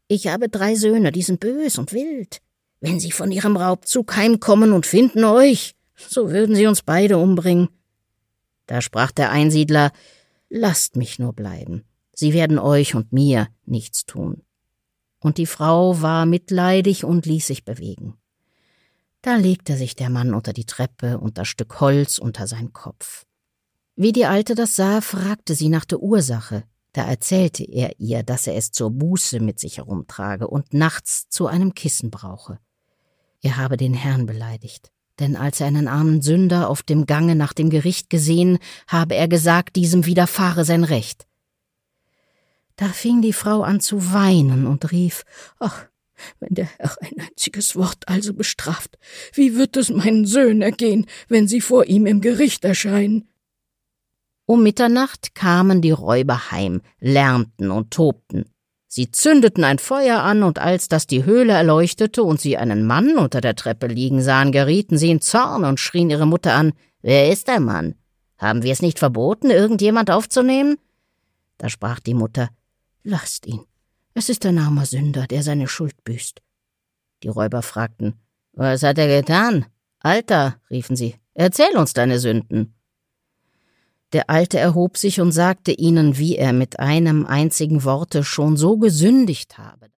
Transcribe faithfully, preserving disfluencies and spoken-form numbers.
Ich habe drei Söhne, die sind bös und wild. Wenn sie von ihrem Raubzug heimkommen und finden euch, so würden sie uns beide umbringen.« Da sprach der Einsiedler: »Lasst mich nur bleiben, sie werden euch und mir nichts tun.« Und die Frau war mitleidig und ließ sich bewegen. Da legte sich der Mann unter die Treppe und das Stück Holz unter seinen Kopf. Wie die Alte das sah, fragte sie nach der Ursache. Da erzählte er ihr, dass er es zur Buße mit sich herumtrage und nachts zu einem Kissen brauche. Er habe den Herrn beleidigt, denn als er einen armen Sünder auf dem Gange nach dem Gericht gesehen, habe er gesagt, diesem widerfahre sein Recht. Da fing die Frau an zu weinen und rief: »Ach, wenn der Herr ein einziges Wort also bestraft, wie wird es meinen Söhnen ergehen, wenn sie vor ihm im Gericht erscheinen?« Um Mitternacht kamen die Räuber heim, lärmten und tobten. Sie zündeten ein Feuer an, und als das die Höhle erleuchtete und sie einen Mann unter der Treppe liegen sahen, gerieten sie in Zorn und schrien ihre Mutter an: »Wer ist der Mann? Haben wir es nicht verboten, irgendjemand aufzunehmen?« Da sprach die Mutter: »Lasst ihn. Es ist ein armer Sünder, der seine Schuld büßt.« Die Räuber fragten: »Was hat er getan?« »Alter«, riefen sie, »erzähl uns deine Sünden.« Der Alte erhob sich und sagte ihnen, wie er mit einem einzigen Worte schon so gesündigt habe.